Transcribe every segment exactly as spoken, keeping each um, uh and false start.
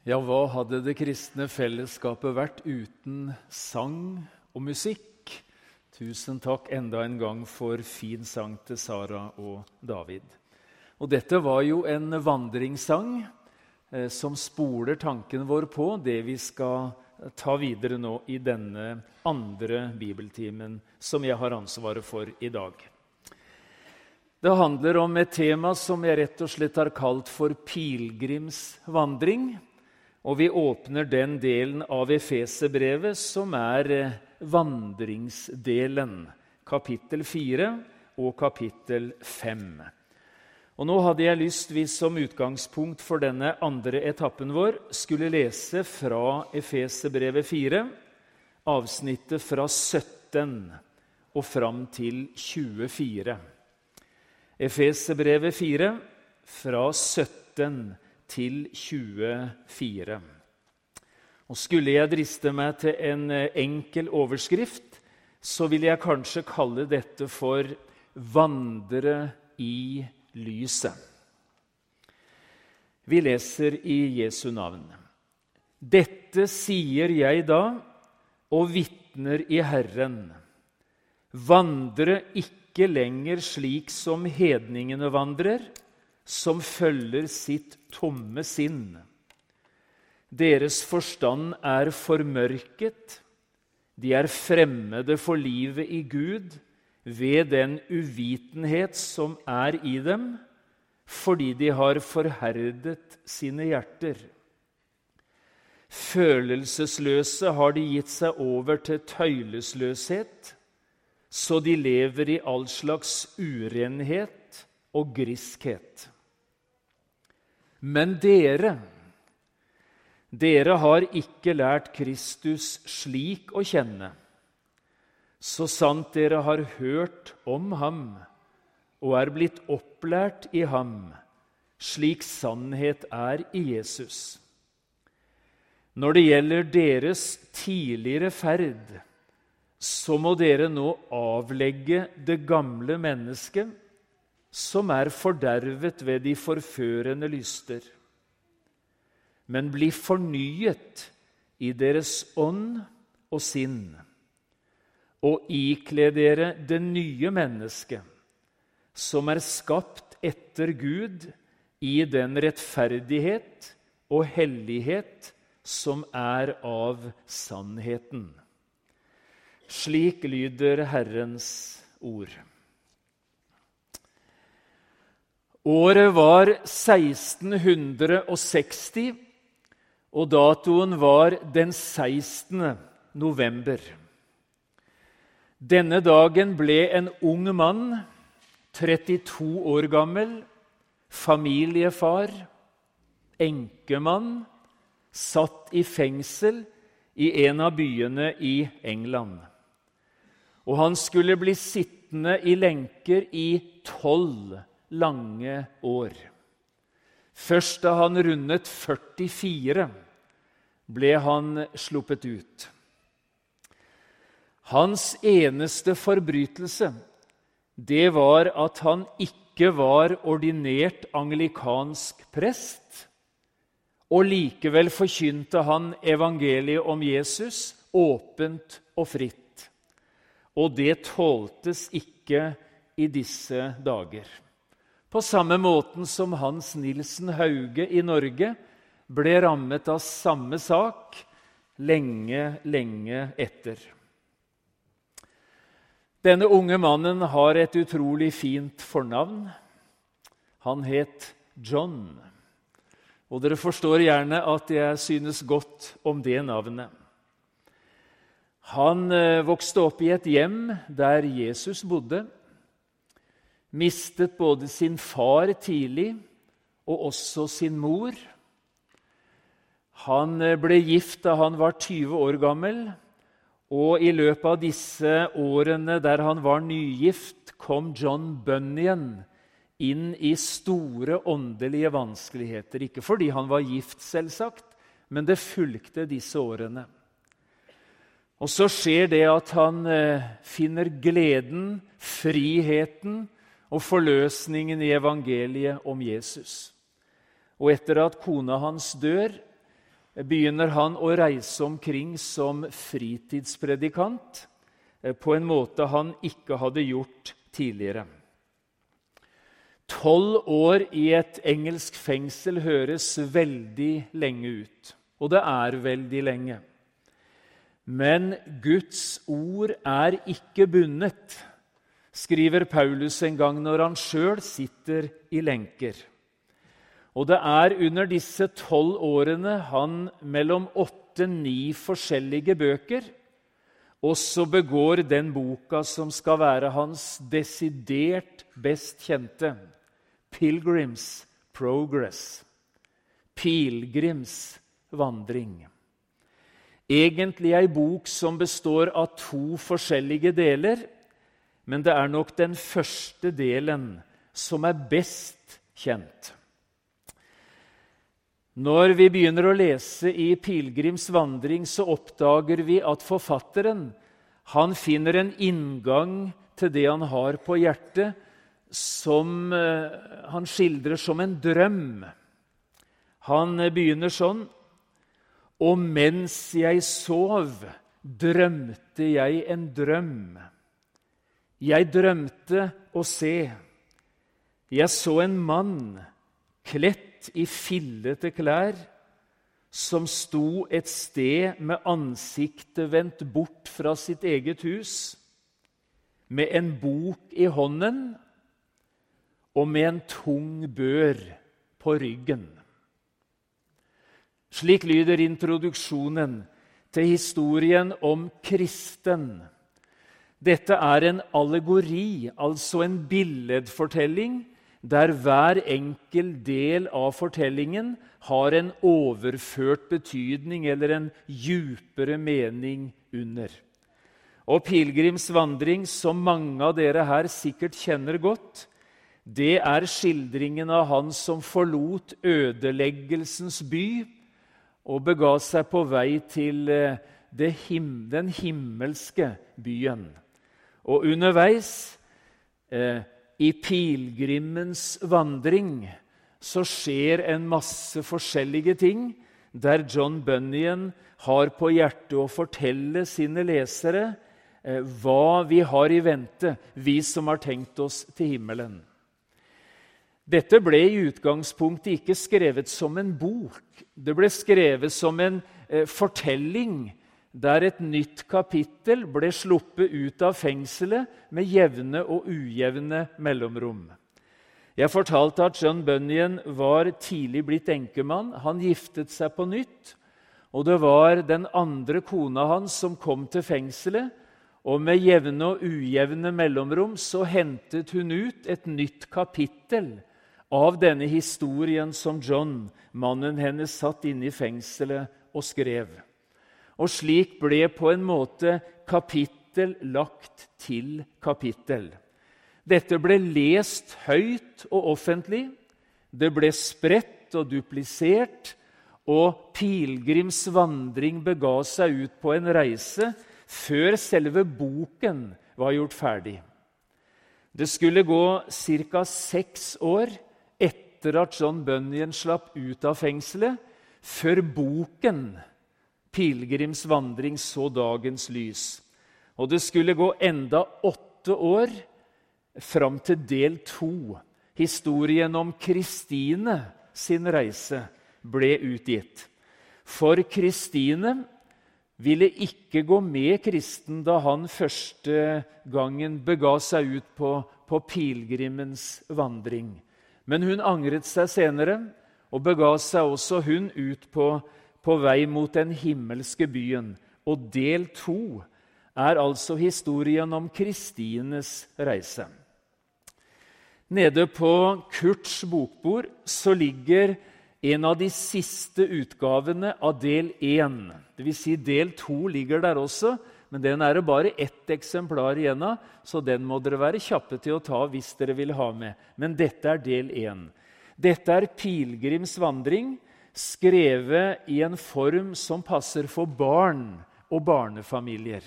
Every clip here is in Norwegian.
Ja, hva hadde det kristne fellesskapet vært uten sang og musikk? Tusen takk enda en gang for fin sang til Sara og David. Og dette var jo en vandringssang eh, som spoler tanken vår på det vi skal ta videre nå i denne andre bibeltimen som jeg har ansvaret for i dag. Det handler om et tema som jeg rett og slett har kalt for pilgrimsvandring, og vi åpner den delen av Efeserbrevet som er vandringsdelen, kapittel fire og kapittel fem. Og nå hadde jeg lyst, vi som utgangspunkt for denne andre etappen vår, skulle lese fra Efeserbrevet fire, avsnittet fra sytten og fram til tjuefire. Efeserbrevet fire, fra sytten til tjuefire. Og skulle jeg driste meg til en enkel overskrift, så vil jeg kanskje kalle dette for «Vandre i lyset». Vi leser i Jesu navn. «Dette sier jeg da, og vitner i Herren. Vandre ikke lenger slik som hedningene vandrer, som følger sitt tomme sinn. Deres forstand er formørket, de er fremmede for livet i Gud ved den uvitenhet som er i dem, fordi de har forherdet sine hjerter. Følelsesløse har de gitt seg over til tøylesløshet, så de lever i all slags urenhet og griskhet. Men dere, dere har ikke lært Kristus slik å kjenne, så sant dere har hørt om ham og er blitt opplært i ham, slik sannhet er i Jesus. Når det gjelder deres tidligere ferd, så må dere nå avlegge det gamle mennesket, som er fordervet ved de forførende lyster. Men bli fornyet i deres ånd og sinn, og ikle dere det nye mennesket, som er skapt etter Gud i den rettferdighet og hellighet som er av sannheten. Slik lyder Herrens ord. Året var seksten seksti, og datoen var den sekstende november. Denne dagen ble en ung mann, trettito år gammel, familiefar, enkemann, satt i fengsel i en av byene i England. Og han skulle bli sittende i lenker i tolv lange år. Først da han rundet førtifire, ble han sluppet ut. Hans eneste forbrytelse, det var at han ikke var ordinert anglikansk prest, og likevel forkynte han evangeliet om Jesus åpent og fritt. Og det tåltes ikke i disse dager. På samme måten som Hans Nilsen Hauge i Norge ble rammet av samme sak lenge, lenge etter. Denne unge mannen har et utrolig fint fornavn. Han het John. Og dere forstår gjerne at jeg synes godt om det navnet. Han vokste opp i et hjem der Jesus bodde, mistet både sin far tidlig og også sin mor. Han ble gift da han var tyve år gammel, og i løpet av disse årene der han var nygift, kom John Bunyan inn i store åndelige vanskeligheter. Ikke fordi han var gift, selvsagt, men det fulgte disse årene. Og så skjer det at han finner gleden, friheten og forløsningen i evangeliet om Jesus. Og etter at kona hans dør, begynner han å reise omkring som fritidspredikant på en måte han ikke hadde gjort tidligere. Tolv år i et engelsk fengsel høres veldig lenge ut, og det er veldig lenge. Men Guds ord er ikke bundet, skriver Paulus en gang når han selv sitter i lenker. Og det er under disse tolv årene han mellom åtte-ni forskjellige bøker også begår den boka som skal være hans desidert best kjente, Pilgrim's Progress, Pilgrims vandring. Egentlig en bok som består av to forskjellige deler, men det er nok den første delen som er best kjent. Når vi begynner å lese i Pilgrims vandring, så oppdager vi at forfatteren han finner en inngang til det han har på hjertet, som han skildrer som en drøm. Han begynner sånn: «Og mens jeg sov, drømte jeg en drøm. Jeg drømte å se. Jeg så en mann, kledt i fillete klær, som sto et sted med ansiktet vendt bort fra sitt eget hus, med en bok i hånden og med en tung bør på ryggen.» Slik lyder introduksjonen til historien om kristen. Dette er en allegori, altså en billedfortelling, der hver enkel del av fortellingen har en overført betydning eller en djupere mening under. Og Pilgrims vandring, som mange av dere her sikkert kjenner godt, det er skildringen av han som forlot ødeleggelsens by og bega seg på vei til det him- den himmelske byen. Og underveis, eh, i pilgrimens vandring, så skjer en masse forskjellige ting, der John Bunyan har på hjertet å fortelle sine lesere eh, hva vi har i vente, vi som har tenkt oss til himmelen. Dette ble i utgangspunktet ikke skrevet som en bok. Det ble skrevet som en eh, fortelling, der et nytt kapittel ble sluppet ut av fengselet med jevne og ujevne mellomrom. Jeg fortalte at John Bunyan var tidlig blitt enkemann. Han giftet seg på nytt, og det var den andre kona hans som kom til fengselet, og med jevne og ujevne mellomrom så hentet hun ut et nytt kapittel av denne historien som John, mannen hennes, satt inne i fengselet og skrev. Og slik ble på en måte kapittel lagt til kapittel. Dette ble lest høyt og offentlig, det ble spredt og duplisert, og Pilgrims vandring bega seg ut på en reise før selve boken var gjort ferdig. Det skulle gå ca. seks år etter at John Bunyan slapp ut av fengselet, før boken Pilgrims vandring så dagens lys. Og det skulle gå enda åtte år fram til del to. Historien om Kristine sin reise ble utgitt. For Kristine ville ikke gå med kristen da han første gangen bega seg ut på, på pilgrimens vandring. Men hun angret seg senere, og bega seg også hun ut på, på vei mot den himmelske byen. Og del to er altså historien om Kristines reise. Nede på Kurts bokbord så ligger en av de siste utgavene av del én. Det vil si del to ligger der også, men den er det bare ett eksemplar igjen av, så den må dere være kjappe til å ta hvis dere vil ha med. Men dette er del én. Dette er Pilgrims vandring, skrevet i en form som passer for barn og barnefamilier.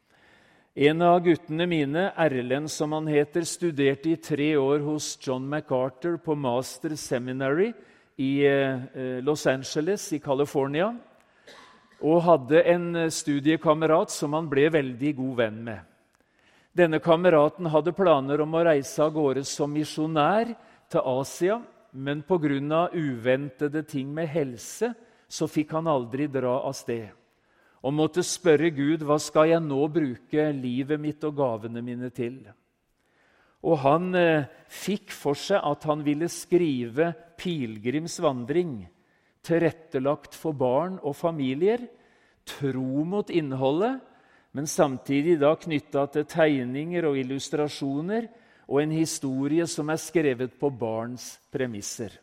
En av guttene mine, Erlend som han heter, studerte i tre år hos John MacArthur på Master Seminary i Los Angeles i California. og hadde en studiekamerat som han ble veldig god venn med. Denne kameraten hadde planer om å reise av gårde som misjonær til Asia, men på grunn av uventede ting med helse så fikk han aldri dra av sted. Og måtte spørre Gud, hva skal jeg nå bruke livet mitt og gavene mine til? Og han eh, fikk for seg at han ville skrive pilegrimsvandring, tilrettelagt for barn og familier, tro mot innholdet, men samtidig da knyttet til tegninger og illustrasjoner og en historie som er skrevet på barns premisser.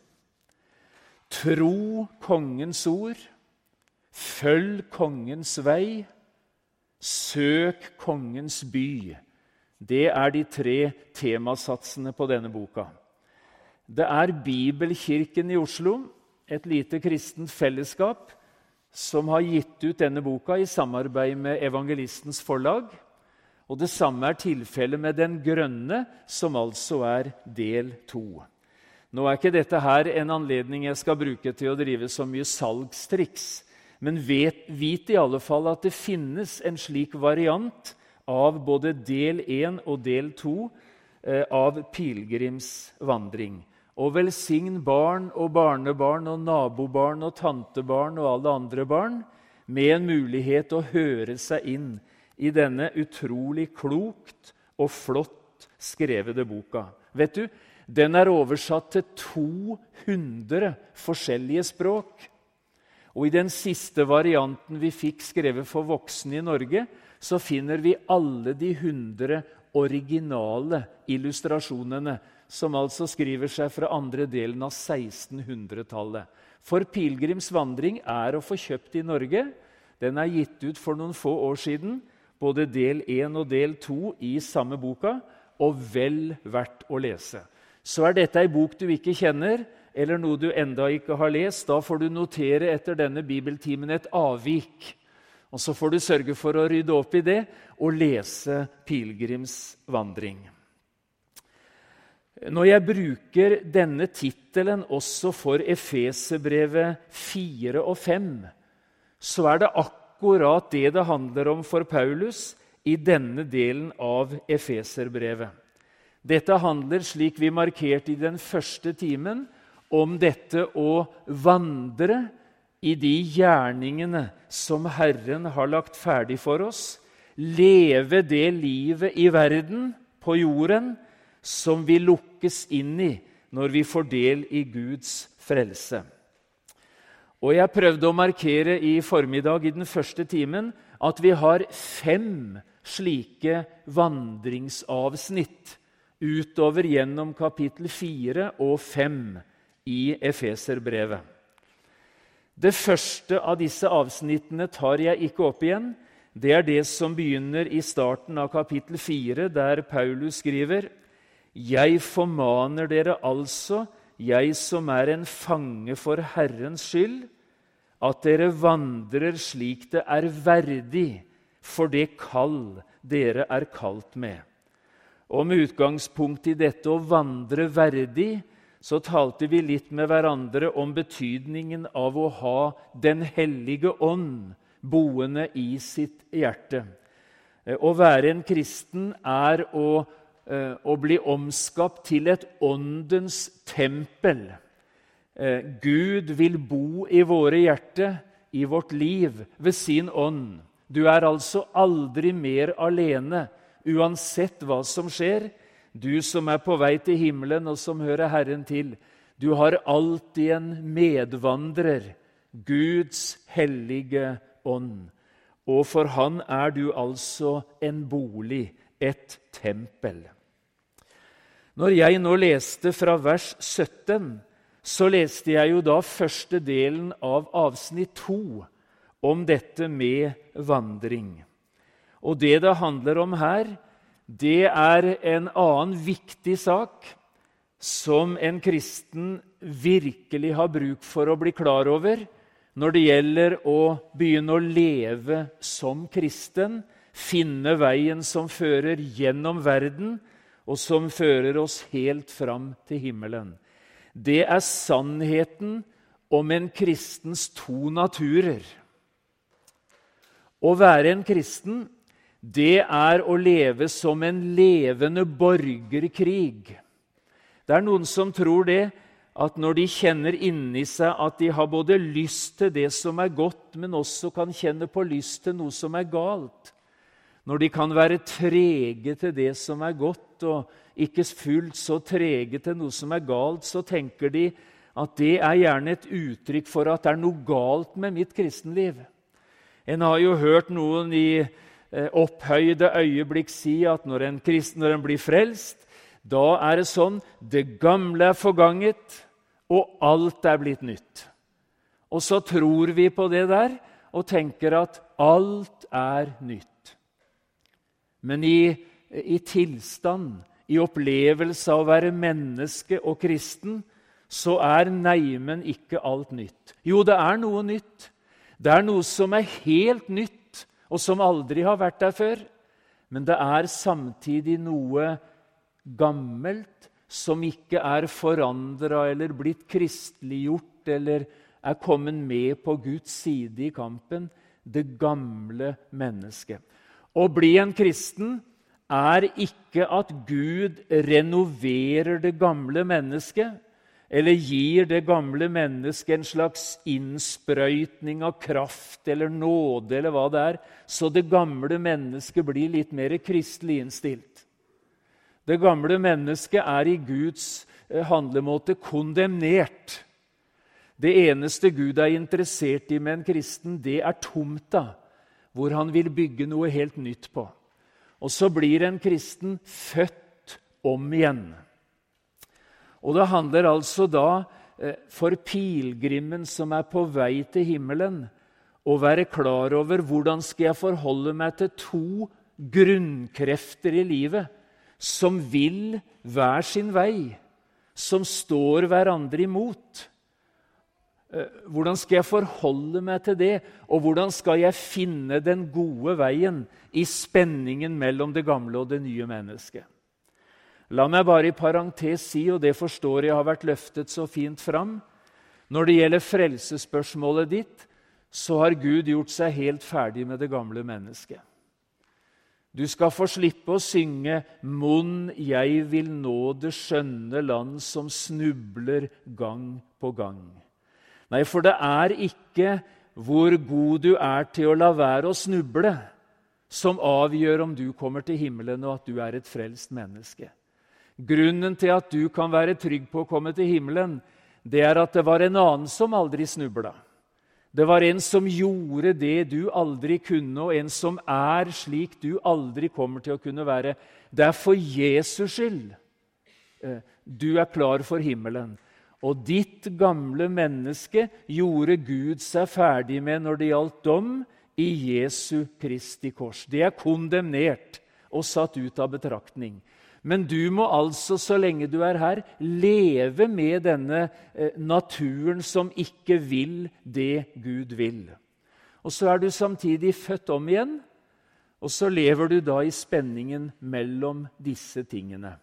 Tro kongens ord, følg kongens vei, søk kongens by. Det er de tre temasatsene på denne boka. Det er Bibelkirken i Oslo, et lite kristent fellesskap, som har gitt ut denne boka i samarbeid med Evangelistens forlag. Og det samme er tilfellet med Den grønne, som altså er del to. Nå er ikke dette her en anledning jeg skal bruke til å drive så mye salgstriks, men vet, vit i alle fall at det finnes en slik variant av både del én og del to eh, av pilegrimsvandring. Og velsign barn og barnebarn og nabobarn og tantebarn og alle andre barn med en mulighet å høre seg inn i denne utrolig klokt og flott skrevede boka. Vet du, den er oversatt til to hundre forskjellige språk. Og i den siste varianten vi fikk skrevet for voksne i Norge, så finner vi alle de hundre originale illustrasjonene, som altså skriver seg fra andre delen av sekstenhundretallet. For pilegrimsvandring er å få kjøpt i Norge. Den er gitt ut for noen få år siden, både del én og del to i samme boka, og vel verdt å lese. Så er dette en bok du ikke kjenner, eller noe du enda ikke har lest, da får du notere etter denne bibeltimen et avvik. Og så får du sørge for å rydde opp i det og lese pilegrimsvandring. Når jeg bruker denne titelen også for Efeserbrevet fire og fem, så er det akkurat det det handler om for Paulus i denne delen av Efeserbrevet. Dette handler, slik vi markerte i den første timen, om dette å vandre i de gjerningene som Herren har lagt ferdig for oss, leve det livet i verden, på jorden, som vi lukkes inn i når vi får del i Guds frelse. Og jeg prøvde å markere i formiddag i den første timen at vi har fem slike vandringsavsnitt utover gjennom kapittel fire og fem i Efeserbrevet. Det første av disse avsnittene tar jeg ikke opp igjen. Det er det som begynner i starten av kapittel fire, der Paulus skriver: «Jeg formaner dere altså, jeg som er en fange for Herrens skyld, at dere vandrer slik det er verdig for det kall dere er kalt med.» Og med utgangspunkt i dette å vandre verdig, så talte vi litt med hverandre om betydningen av å ha Den hellige ånd boende i sitt hjerte. Å være en kristen er å, å bli omskapt til et åndens tempel. Gud vil bo i våre hjerter, i vårt liv, ved sin ånd. Du er altså aldri mer alene, uansett hva som skjer. Du som er på vei til himmelen og som hører Herren til, du har alltid en medvandrer, Guds hellige ånd. Og for han er du altså en bolig, et tempel. Når jeg nå leste fra vers sytten, så leste jeg jo da første delen av avsnitt to om dette med vandring. Og det det handler om her, det er en annen viktig sak som en kristen virkelig har bruk for å bli klar over når det gjelder å begynne å leve som kristen, finne veien som fører gjennom verden, og som fører oss helt fram til himmelen. Det er sannheten om en kristens to naturer. Å være en kristen, det er å leve som en levende borgerkrig. Det er noen som tror det, at når de kjenner inni seg at de har både lyst til det som er godt, men også kan kjenne på lyst til noe som er galt. Når de kan være trege til det som er godt, og ikke fullt så trege til noe som er galt, så tenker de at det er gjerne et uttrykk for at det er noe galt med mitt kristenliv. En har jo hørt noen i eh, opphøyde øyeblikk si at når en kristen når en blir frelst, da er det sånn, det gamle er forganget, og alt er blitt nytt. Og så tror vi på det der, og tenker at alt er nytt. Men i, i tilstand, i opplevelse av å være menneske og kristen, så er neimen ikke alt nytt. Jo, det er noe nytt. Det er noe som er helt nytt, og som aldri har vært der før. Men det er samtidig noe gammelt, som ikke er forandret eller blitt kristeliggjort eller er kommet med på Guds side i kampen, det gamle mennesket. Å bli en kristen er ikke at Gud renoverer det gamle mennesket, eller gir det gamle mennesket en slags innsprøytning av kraft eller nåde, eller hva det er, så det gamle mennesket blir litt mer kristelig innstilt. Det gamle mennesket er i Guds handlemåte kondemnert. Det eneste Gud er interessert i med en kristen, det er tomta, hvor han vil bygge noe helt nytt på. Og så blir en kristen født om igjen. Og det handler altså da for pilgrimen som er på vei til himmelen, å være klar over hvordan skal jeg forholde meg til to grunnkrefter i livet, som vil hver sin vei, som står hverandre imot. Hvordan skal jeg forholde meg til det, og hvordan skal jeg finne den gode veien i spenningen mellom det gamle og det nye mennesket? La meg bare i parentes si, og det forstår jeg har vært løftet så fint fram, når det gjelder frelsesspørsmålet ditt, så har Gud gjort seg helt ferdig med det gamle mennesket. Du skal få slippe å synge «Mon jeg vil nå det skjønne land som snubler gang på gang». Nei, for det er ikke hvor god du er til å la være å snuble, som avgjør om du kommer til himmelen og at du er et frelst menneske. Grunnen til at du kan være trygg på å komme til himmelen, det er at det var en annen som aldri snubla. Det var en som gjorde det du aldri kunne, og en som er slik du aldri kommer til å kunne være. Det er for Jesus skyld du er klar for himmelen. Og ditt gamle menneske gjorde Gud seg ferdig med når det gjaldt dom i Jesu Kristi kors. Det er kondemnert og satt ut av betraktning. Men du må altså, så lenge du er her, leve med denne eh, naturen som ikke vil det Gud vil. Og så er du samtidig født om igjen, og så lever du da i spenningen mellom disse tingene.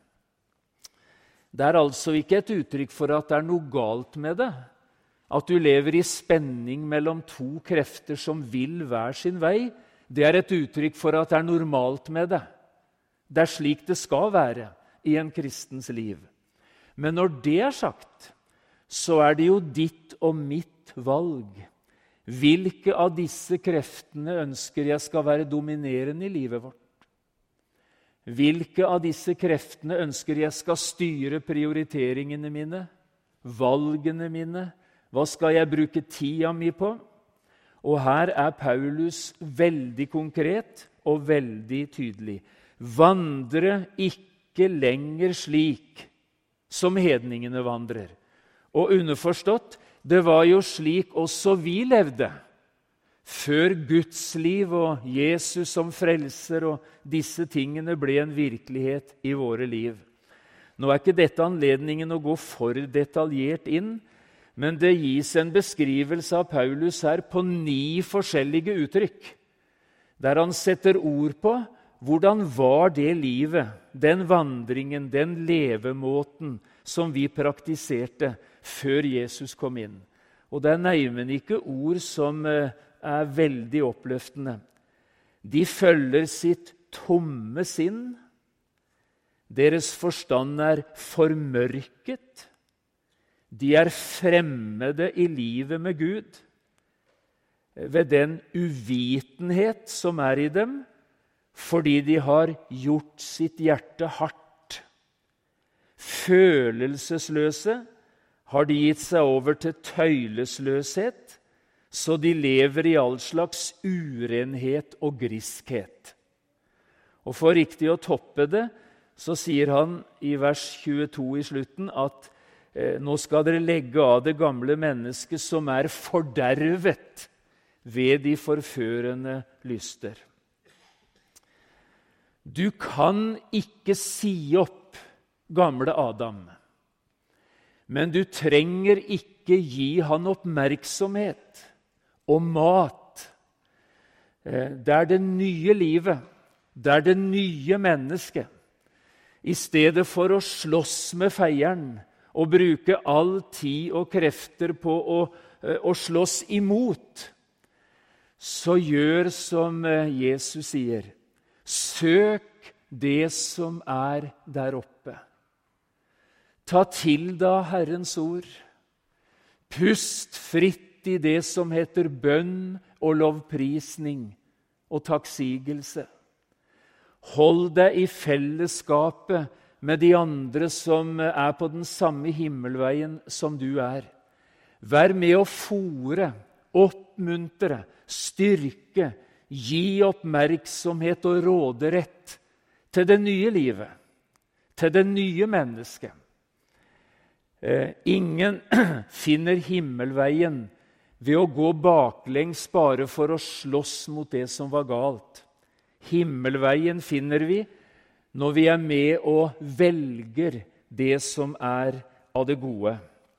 Det er altså ikke et uttrykk for at det er noe galt med det, at du lever i spenning mellom to krefter som vil hver sin vei. Det er et uttrykk for at det er normalt med det. Det er slik det skal være i en kristens liv. Men når det er sagt, så er det jo ditt og mitt valg. Hvilke av disse kreftene ønsker jeg skal være dominerende i livet vårt? Hvilke av disse kreftene ønsker jeg skal styre prioriteringene mine, valgene mine? Hva skal jeg bruke tida mi på? Og her er Paulus veldig konkret og veldig tydelig. Vandre ikke lenger slik som hedningene vandrer. Og underforstått, det var jo slik også vi levde, før Guds liv og Jesus som frelser og disse tingene ble en virkelighet i våre liv. Nå er ikke dette anledningen å gå for detaljert inn, men det gis en beskrivelse av Paulus her på ni forskjellige uttrykk, der han setter ord på hvordan var det livet, den vandringen, den levemåten som vi praktiserte før Jesus kom inn. Og det er neimen ikke ord som er veldig oppløftende. De følger sitt tomme sinn. Deres forstand er formørket. De er fremmede i livet med Gud. Ved den uvitenhet som er i dem, fordi de har gjort sitt hjerte hardt. Følelsesløse har de gitt seg over til tøylesløshet, så de lever i all slags urenhet og griskhet. Og for riktig å toppe det, så sier han i vers tjueto i slutten at eh, nå skal dere legge av det gamle mennesket som er fordervet ved de forførende lyster. Du kan ikke si opp gamle Adam, men du trenger ikke gi han oppmerksomhet og mat. Det er det nye livet, det er det nye mennesket. I stedet for å slåss med feieren og bruke all tid og krefter på å, å slåss imot, så gjør som Jesus sier. Søk det som er der oppe. Ta til da Herrens ord. Pust fritt i det som heter bønn og lovprisning og takksigelse. Hold deg i fellesskapet med de andre som er på den samme himmelveien som du er. Vær med å fore, oppmuntre, styrke, gi oppmerksomhet og råderett til det nye livet, til det nye mennesket. Eh, ingen finner himmelveien ved å gå baklengs bare for å slåss mot det som var galt. Himmelveien finner vi når vi er med og velger det som er av det gode.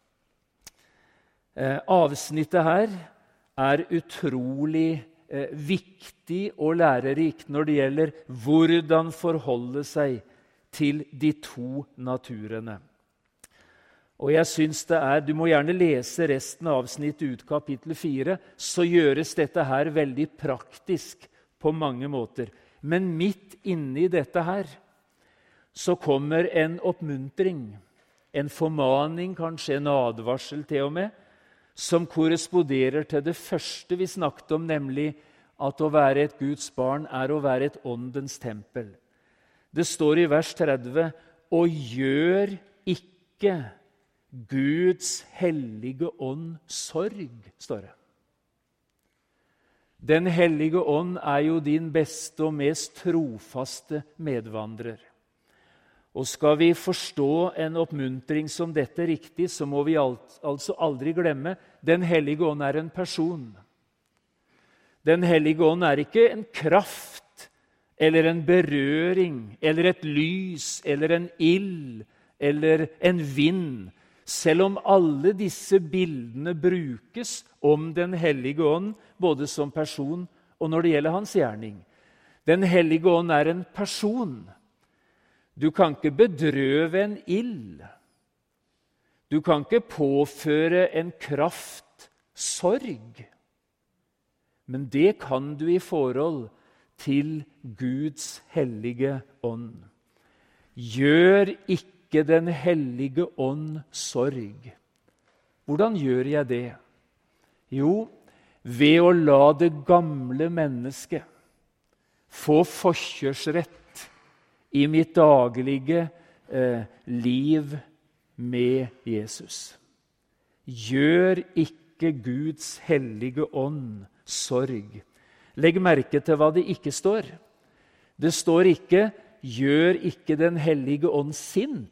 Eh, avsnittet her er utrolig eh, viktig og lærerikt når det gjelder hvordan forholde seg til de to naturene. Og jeg synes det er, Du må gjerne lese resten av avsnittet ut kapittel fire, så gjøres dette her veldig praktisk på mange måter. Men midt inne i dette her, så kommer en oppmuntring, en formaning, kanskje en advarsel til og med, som korresponderer til det første vi snakket om, nemlig at å være et Guds barn er å være et åndens tempel. Det står i vers tretti, og gjør ikke Guds hellige ånd sorg, står det. Den hellige ånd er jo din beste og mest trofaste medvandrer. Og skal vi forstå en oppmuntring som dette riktig, så må vi altså aldri glemme Den hellige ånd er en person. Den hellige ånd er ikke en kraft, eller en berøring, eller et lys, eller en ild, eller en vind. Selv om alle disse bildene brukes om Den hellige ånd, både som person og når det gjelder hans gjerning. Den hellige ånd er en person. Du kan ikke bedrøve en ild. Du kan ikke påføre en kraft sorg. Men det kan du i forhold til Guds hellige ånd. Gjør ikke Ikke Den hellige ånd sorg. Hvordan gjør jeg det? Jo, ved å la det gamle mennesket få forkjørsrett i mitt daglige eh, liv med Jesus. Gjør ikke Guds hellige ånd sorg. Legg merke til hva det ikke står. Det står ikke gjør ikke Den hellige ånd sint.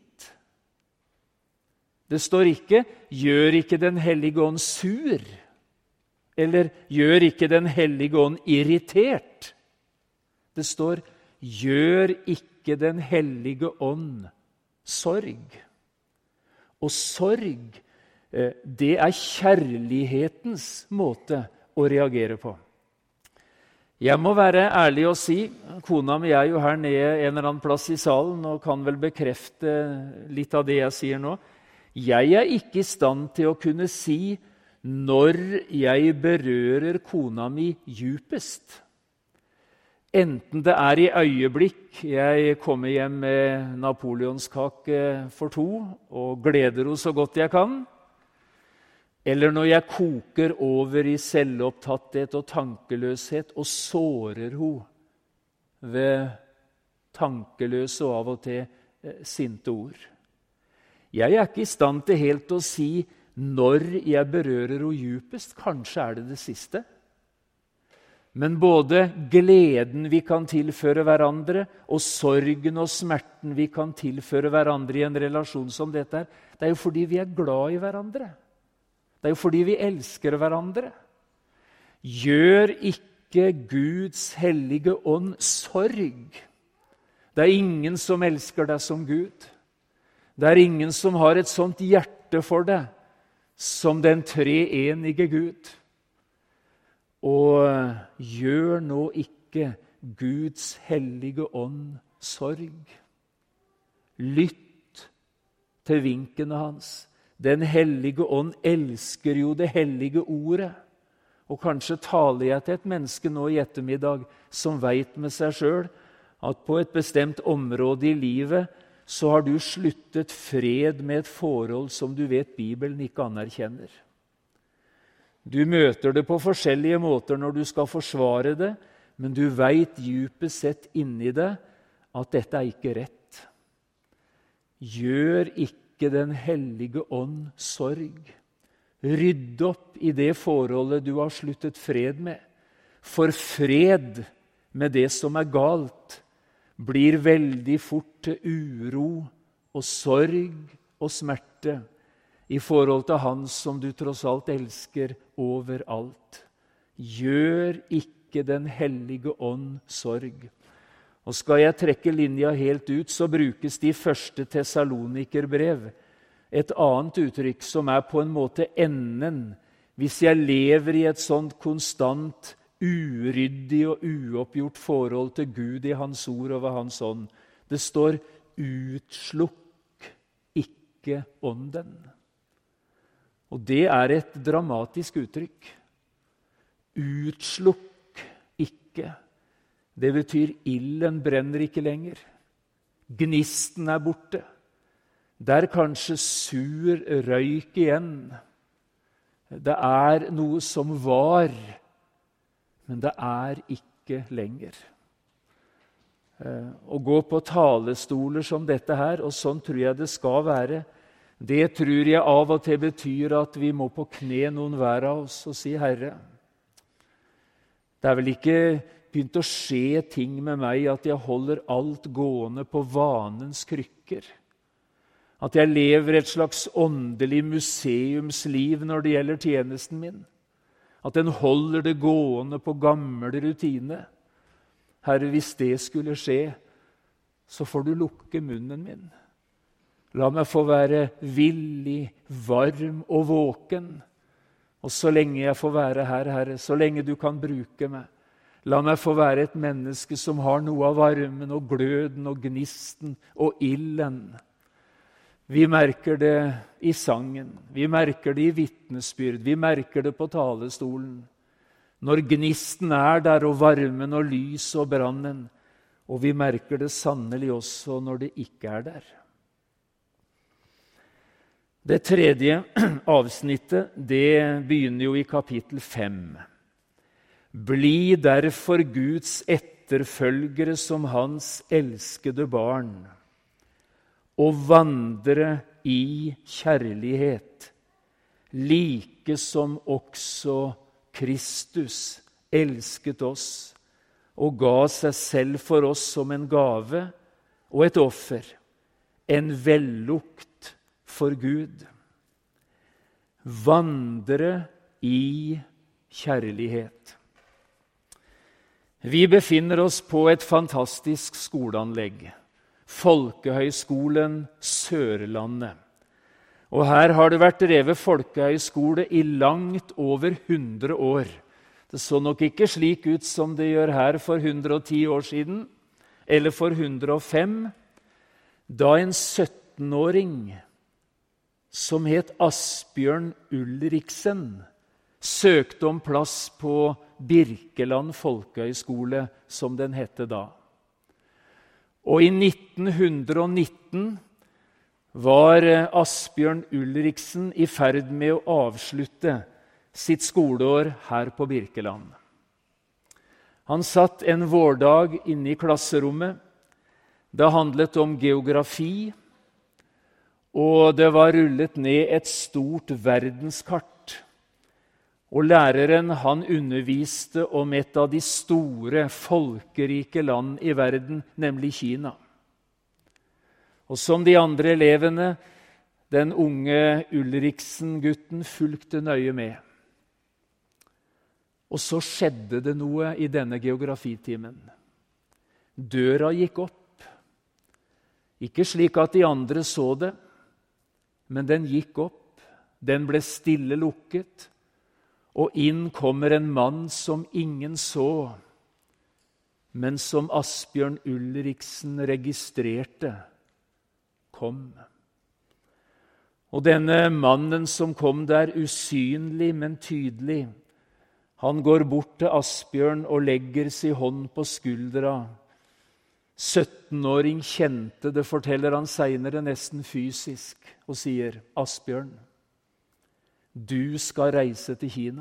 Det står ikke, gjør ikke Den hellige ånd sur, eller gjør ikke Den hellige ånd irritert. Det står, gjør ikke Den hellige ånd sorg. Og sorg, det er kjærlighetens måte å reagere på. Jeg må være ærlig og si, kona mi er jo her nede en eller annen plass i salen og kan vel bekrefte litt av det jeg sier nå. Jeg er ikke i stand til å kunne si når jeg berører kona mi djupest. Enten det er i øyeblikk jeg kommer hjem med napoleonskake for to og gleder henne så godt jeg kan, eller når jeg koker over i selvopptatthet og tankeløshet og sårer henne ved tankeløse og av og til eh, sinte ord. Jeg er ikke i stand til helt å si når jeg berører henne djupest. Kanskje er det det siste. Men både gleden vi kan tilføre hverandre, og sorgen og smerten vi kan tilføre hverandre i en relasjon som dette her, det er jo fordi vi er glad i hverandre. Det er jo fordi vi elsker hverandre. Gjør ikke Guds hellige ånd sorg. Det er ingen som elsker deg som Gud. Det er ingen som har et sånt hjerte for deg som den treenige Gud. Og gjør nå ikke Guds hellige ånd sorg. Lytt til vinkene hans. Den hellige ånd elsker jo det hellige ordet. Og kanskje taler jeg til et menneske nå i ettermiddag som vet med seg selv at på et bestemt område i livet så har du sluttet fred med et forhold som du vet Bibelen ikke anerkjenner. Du møter det på forskjellige måter når du skal forsvare det, men du vet djupest sett inni det at dette er ikke rett. Gjør ikke den hellige ånd sorg. Rydd opp i det forholdet du har sluttet fred med. For fred med det som er galt blir veldig fort til uro og sorg og smerte i forhold til han som du tross alt elsker overalt. Gjør ikke den hellige ånd sorg. Og skal jeg trekke linja helt ut, så brukes det i første Tessalonikerbrev et annet uttrykk som er på en måte enden. Hvis jeg lever i et sånt konstant, uryddig og uoppgjort forhold til Gud i hans ord og ved hans ånd. Det står utslukk ikke ånden. Og det er et dramatisk uttrykk. Utslukk ikke. Det betyr ilden brenner ikke lenger. Gnisten er borte. Det er kanskje sur røyk igjen. Det er noe som var, men det er ikke lenger. Å gå på talestoler som dette her, og sånn tror jeg det skal være, det tror jeg av og til betyr at vi må på kne noen hver av oss og si, Herre, det er vel ikke begynt å skje ting med meg at jeg holder alt gående på vanens krykker. At jeg lever et slags åndelig museumsliv når det gjelder tjenesten min. At den holder det gående på gammel rutine. Herre, hvis det skulle skje, så får du lukke munnen min. La meg få være villig, varm og våken. Og så lenge jeg får være her, Herre, så lenge du kan bruke meg, la meg få være et menneske som har noe av varmen og gløden og gnisten og ilden. Vi merker det i sangen, vi merker det i vitnesbyrd, vi merker det på talestolen. Når gnisten er der, og varmen og lys og brannen, og vi merker det sannelig også når det ikke er der. Det tredje avsnittet, det begynner jo i kapittel fem. Bli derfor Guds etterfølgere som hans elskede barn, og vandre i kjærlighet, like som også Kristus elsket oss og ga seg selv for oss som en gave og et offer, en vellukt for Gud. Vandre i kjærlighet. Vi befinner oss på et fantastisk skoleanlegg, Folkehøyskolen Sørlandet. Og her har det vært drevet folkehøyskole i langt over hundre år. Det så nok ikke slik ut som det gjør her for hundre og ti år siden, eller for hundre og fem, da en syttenåring som het Asbjørn Ulriksen søkte om plass på Birkeland Folkehøgskole, som den hette da. Og i nitten nitten var Asbjørn Ulriksen i ferd med å avslutte sitt skoleår her på Birkeland. Han satt en vårdag inne i klasserommet. Det handlet om geografi, og det var rullet ned et stort verdenskart. Og læreren han underviste om et av de store, folkerike land i verden, nemlig Kina. Og som de andre elevene, den unge Ulriksen-gutten fulgte nøye med. Og så skjedde det noe i denne geografitimen. Døra gikk opp. Ikke slik at de andre så det, men den gikk opp. Den ble stille lukket, og inn kommer en mann som ingen så, men som Asbjørn Ulriksen registrerte, kom. Og denne mannen som kom der, usynlig, men tydelig, han går bort til Asbjørn og legger sin hånd på skuldra. syttenåring kjente det, forteller han senere, nesten fysisk, og sier, Asbjørn, du skal reise til Kina.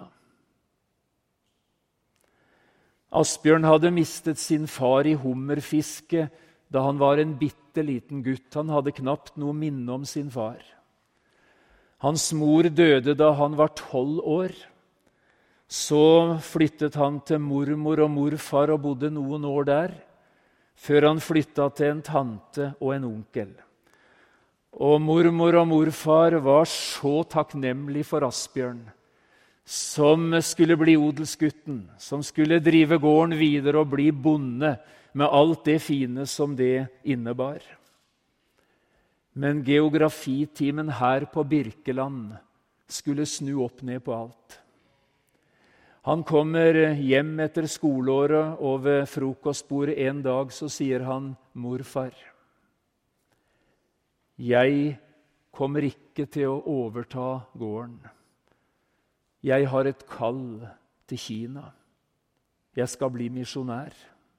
Asbjørn hadde mistet sin far i hummerfiske da han var en bitte liten gutt. Han hadde knapt noe minne om sin far. Hans mor døde da han var tolv år. Så flyttet han til mormor og morfar og bodde noen år der, før han flyttet til en tante og en onkel. Og mormor og morfar var så takknemlig for Asbjørn, som skulle bli odelsgutten, som skulle drive gården videre og bli bonde med alt det fine som det innebar. Men geografitimen her på Birkeland skulle snu opp ned på alt. Han kommer hjem etter skoleåret, og ved frokostbordet en dag så sier han, morfar, jeg kommer ikke til å overta gården. Jeg har et kall til Kina. Jeg skal bli misjonær.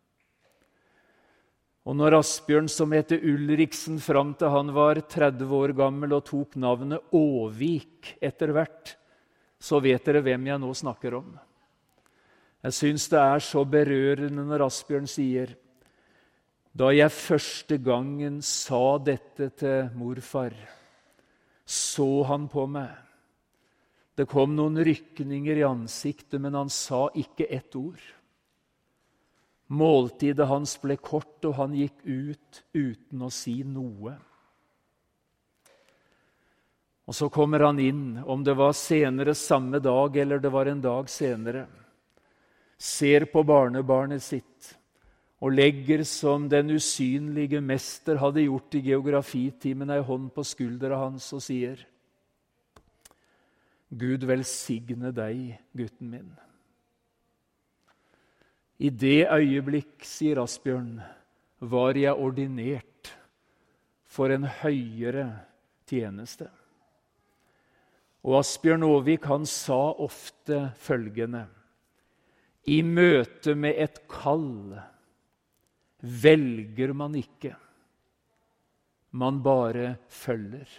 Og når Asbjørn, som heter Ulriksen, fram til han var tretti år gammel og tok navnet Åvik etter hvert, så vet dere hvem jeg nå snakker om. Jeg synes det er så berørende når Asbjørn sier, da jeg første gangen sa dette til morfar, så han på meg. Det kom noen rykninger i ansiktet, men han sa ikke ett ord. Måltidet hans ble kort, og han gikk ut uten å si noe. Og så kommer han inn, om det var senere samme dag eller det var en dag senere, ser på barnebarnet sitt og legger som den usynlige mester hadde gjort i geografitimen ei hånd på skuldra hans og sier, Gud velsigne deg, gutten min. I det øyeblikk, sier Asbjørn, var jeg ordinert for en høyere tjeneste. Og Asbjørn Åvik, han sa ofte følgende, i møte med et kall velger man ikke, man bare følger.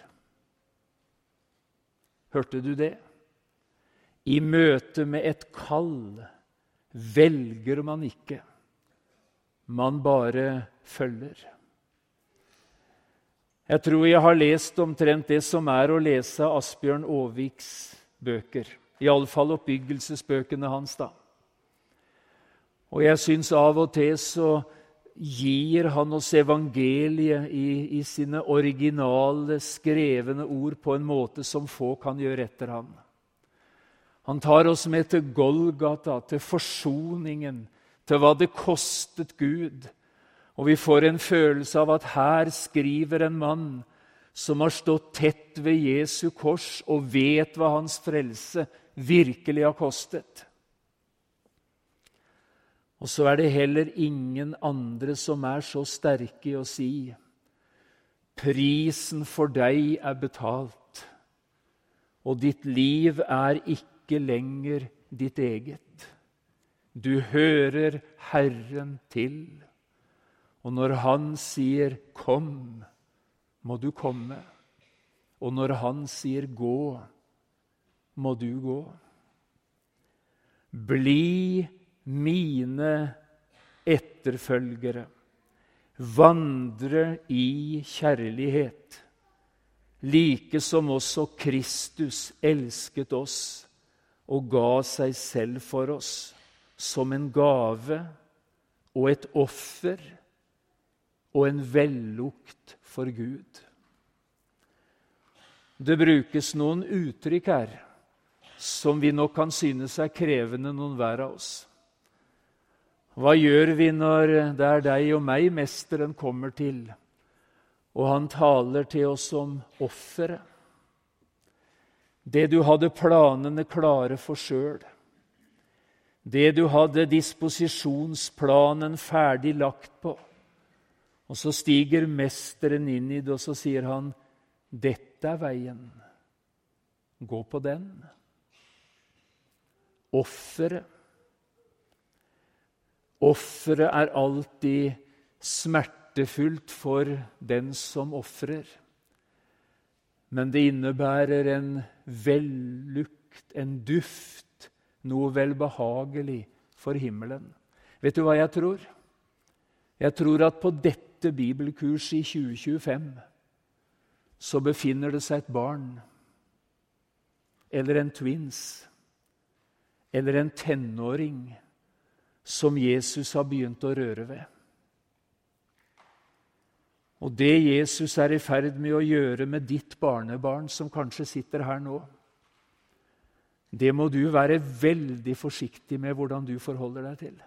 Hørte du det? I møte med et kall velger man ikke, man bare følger. Jeg tror jeg har lest omtrent det som er å lese Asbjørn Åviks bøker, i alle fall oppbyggelsesbøkene hans da. Og jeg synes av og til så gir han oss evangeliet i, i sine originale, skrevne ord på en måte som få kan gjøre etter ham. Han tar oss med til Golgata, til forsoningen, til hva det kostet Gud. Og vi får en følelse av at her skriver en mann som har stått tett ved Jesu kors og vet hva hans frelse virkelig har kostet. Og så er det heller ingen andre som er så sterke i å si, prisen for deg er betalt, og ditt liv er ikke lenger ditt eget. Du hører Herren til. Og når han sier 'kom', må du komme. Og når han sier 'gå', må du gå. Bli mine etterfølgere. Vandre i kjærlighet, like som også Kristus elsket oss og ga seg selv for oss, som en gave og et offer og en vellukt for Gud. Det brukes noen uttrykk her som vi nok kan synes er krevende noen hver av oss. Hva gjør vi når det er deg og meg mesteren kommer til, og han taler til oss om offeret? Det du hadde planene klare for selv, det du hadde disposisjonsplanen ferdig lagt på, og så stiger mesteren inn i det, og så sier han, dette er veien, gå på den. Offeret. Offeret er alltid smertefullt for den som offrer. Men det innebærer en vellukt, en duft, noe velbehagelig for himmelen. Vet du hva jeg tror? Jeg tror at på dette bibelkurset i tjue tjuefem så befinner det seg et barn, eller en twins, eller en tenåring, som Jesus har begynt å røre ved. Og det Jesus er i ferd med å gjøre med ditt barnebarn, som kanskje sitter her nå, det må du være veldig forsiktig med hvordan du forholder deg til.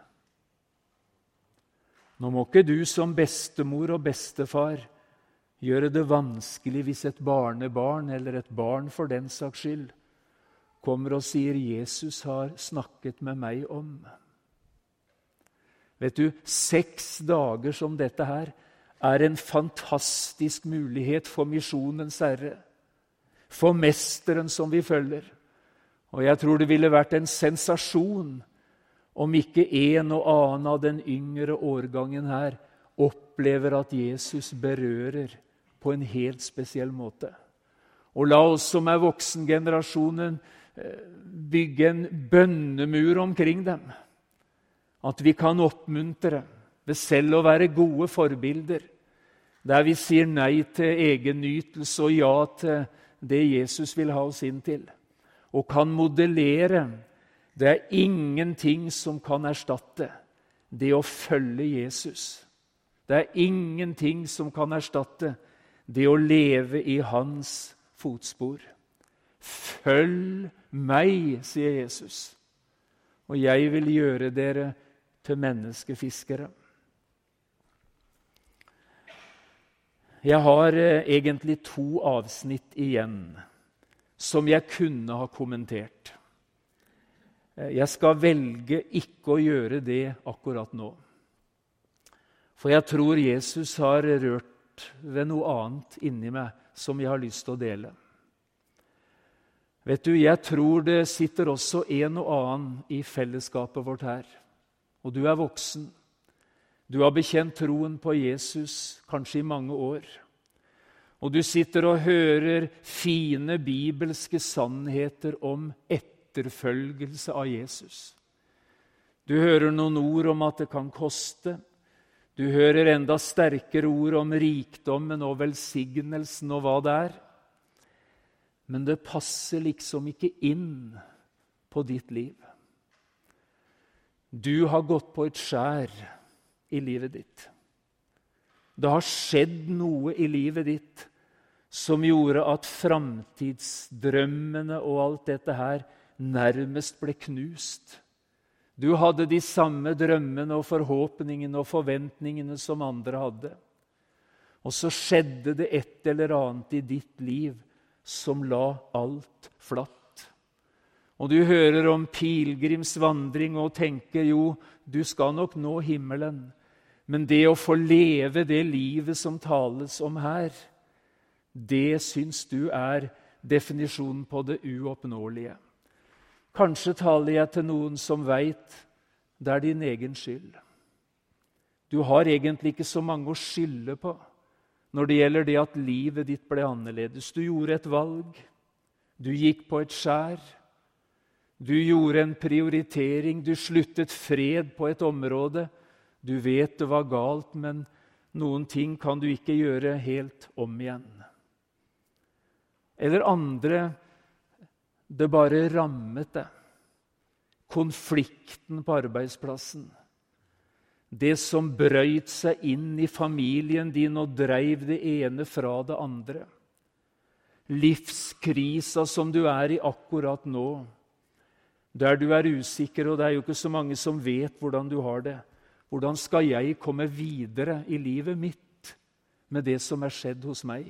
Nå må ikke du som bestemor og bestefar gjøre det vanskelig hvis et barnebarn, eller et barn for den saks skyld, kommer og sier, Jesus har snakket med meg om. Vet du, seks dager som dette her er en fantastisk mulighet for misjonens herre, for mesteren som vi følger. Og jeg tror det ville vært en sensasjon om ikke en og annen av den yngre årgangen her opplever at Jesus berører på en helt spesiell måte. Og la oss som er voksengenerasjonen bygge en bønnemur omkring dem. At vi kan oppmuntre ved selv å være gode forbilder, der vi sier nei til egennytelse og ja til det Jesus vil ha oss inn til, og kan modellere. Det er ingenting som kan erstatte det å følge Jesus. Det er ingenting som kan erstatte det å leve i hans fotspor. Følg meg, sier Jesus, og jeg vil gjøre dere til menneskefiskere. Jeg har eh, egentlig to avsnitt igjen som jeg kunne ha kommentert. Jeg skal velge ikke å gjøre det akkurat nå. For jeg tror Jesus har rørt ved noe annet inni meg som jeg har lyst til å dele. Vet du, jeg tror det sitter også en og annen i fellesskapet vårt her. Og du er voksen. Du har bekjent troen på Jesus kanskje i mange år. Og du sitter og hører fine bibelske sannheter om etterfølgelse av Jesus. Du hører noen ord om at det kan koste. Du hører enda sterkere ord om rikdommen og velsignelsen og hva det er. Men det passer liksom ikke inn på ditt liv. Du har gått på et skjær i livet ditt. Det har skjedd noe i livet ditt som gjorde at framtidsdrømmene og alt dette her nærmest ble knust. Du hadde de samme drømmene og forhåpningene og forventningene som andre hadde. Og så skjedde det et eller annet i ditt liv som la alt flatt. Og du hører om pilegrimsvandring og tenker jo, du skal nok nå himmelen. Men det å få leve det livet som tales om her, det syns du er definisjonen på det uoppnåelige. Kanskje taler jeg til noen som vet det er din egen skyld. Du har egentlig ikke så mange å skylde på når det gjelder det at livet ditt ble annerledes. Du gjorde et valg, du gikk på et skjær, du gjorde en prioritering, du sluttet fred på et område. Du vet det var galt, men noen ting kan du ikke gjøre helt om igjen. Eller andre, det bare rammet deg. Konflikten på arbeidsplassen. Det som brøyt seg inn i familien din og dreiv det ene fra det andre. Livskrisa som du er i akkurat nå. Der du er usikker, og det er jo ikke så mange som vet hvordan du har det. Hvordan skal jeg komme videre i livet mitt med det som er skjedd hos meg?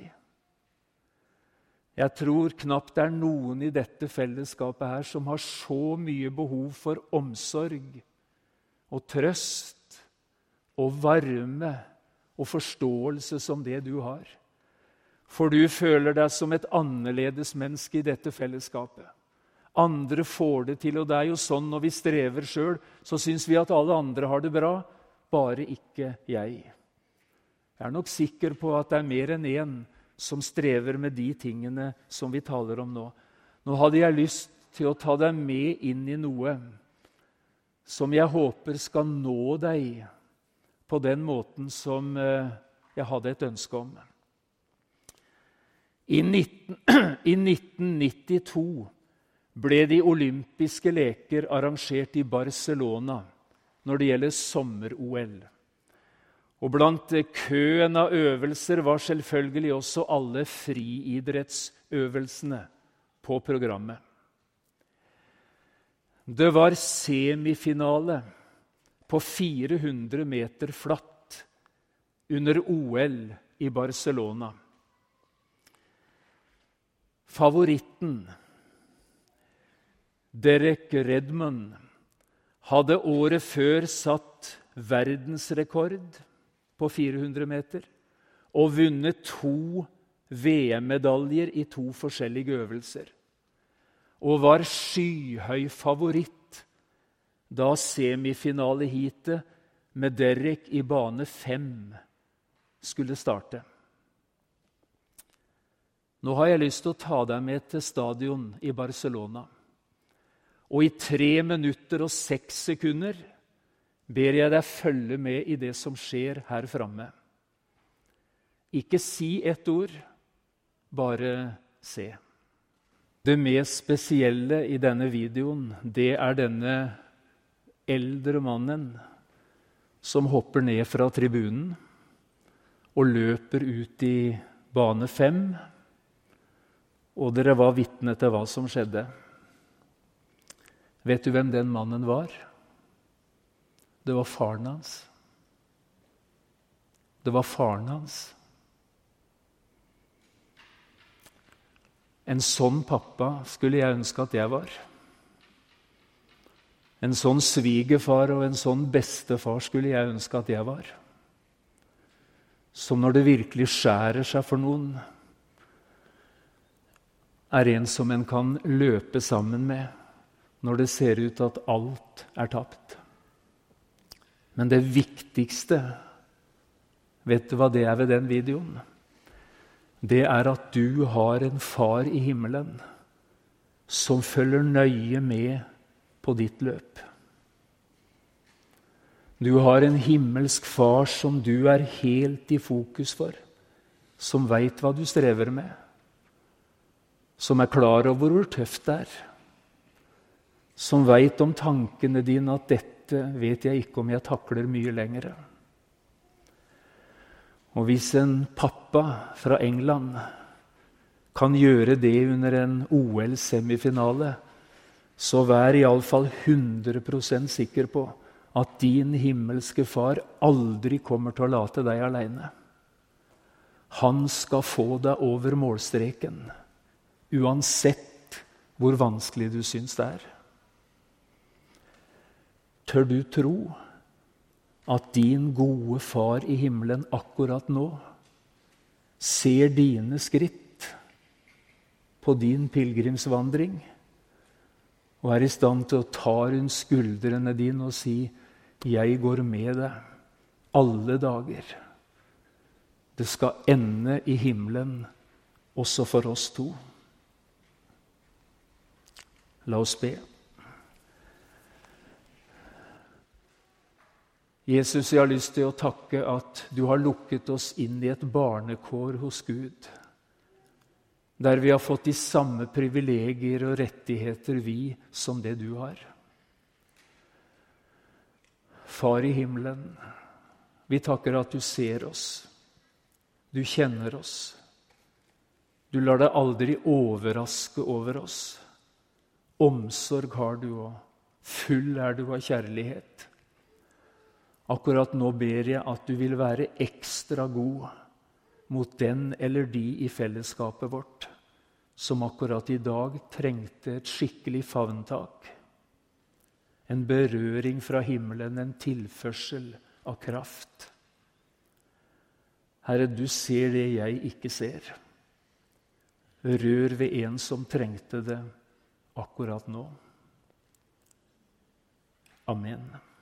Jeg tror knapt det er noen i dette fellesskapet her som har så mye behov for omsorg og trøst og varme og forståelse som det du har. For du føler deg som et annerledes menneske i dette fellesskapet. Andre får det til, og det er jo sånn når vi strever selv, så synes vi at alle andre har det bra, bare ikke jeg. Jeg er nok sikker på at det er mer enn en som strever med de tingene som vi taler om nå. Nå hadde jeg lyst til å ta deg med inn i noe som jeg håper skal nå deg på den måten som jeg hadde et ønske om. I, nitten, i nitten nittito ble de olympiske leker arrangert i Barcelona når det gjelder sommer-O L. Og blant køen av øvelser var selvfølgelig også alle friidrettsøvelsene på programmet. Det var semifinale på fire hundre meter flatt under O L i Barcelona. Favoritten, Derek Redmond, hadde året før satt verdensrekord på fire hundre meter og vunnet to V M-medaljer i to forskjellige øvelser. Og var skyhøy favoritt da semifinaleheatet med Derek i bane fem skulle starte. Nå har jeg lyst til å ta deg med til stadion i Barcelona. Og i tre minutter og seks sekunder ber jeg deg følge med i det som skjer her framme. Ikke si ett ord, bare se. Det mest spesielle i denne videoen, det er denne eldre mannen som hopper ned fra tribunen og løper ut i bane fem. Og dere var vitne til hva som skjedde. Vet du hvem den mannen var? Det var faren hans. Det var faren hans. En sånn pappa skulle jeg ønske at jeg var. En sånn svigerfar og en sånn bestefar skulle jeg ønske at jeg var. Som når det virkelig skjærer seg for noen, er en som en kan løpe sammen med når det ser ut at alt er tapt. Men det viktigste, vet du hva det er ved den videoen? Det er at du har en far i himmelen som følger nøye med på ditt løp. Du har en himmelsk far som du er helt i fokus for, som vet hva du strever med, som er klar over hvor tøft det er, som vet om tankene dine at dette vet jeg ikke om jeg takler mye lenger. Og hvis en pappa fra England kan gjøre det under en O L-semifinale, så vær i alle fall hundre prosent sikker på at din himmelske far aldri kommer til å late deg alene. Han skal få deg over målstreken, uansett hvor vanskelig du syns det er. Tør du tro at din gode far i himmelen akkurat nå ser dine skritt på din pilgrimsvandring og er i stand til å ta rundt skuldrene dine og si: Jeg går med deg alle dager. Det skal ende i himmelen, også for oss to. La oss be. Jesus, jeg har lyst til å takke at du har lukket oss inn i et barnekår hos Gud, der vi har fått de samme privilegier og rettigheter vi som det du har. Far i himmelen, vi takker at du ser oss, du kjenner oss, du lar deg aldri overraske over oss. Omsorg har du, og full er du av kjærlighet. Akkurat nå ber jeg at du vil være ekstra god mot den eller de i fellesskapet vårt, som akkurat i dag trengte et skikkelig favntak, en berøring fra himmelen, en tilførsel av kraft. Herre, du ser det jeg ikke ser. Rør ved en som trengte det akkurat nå. Amen.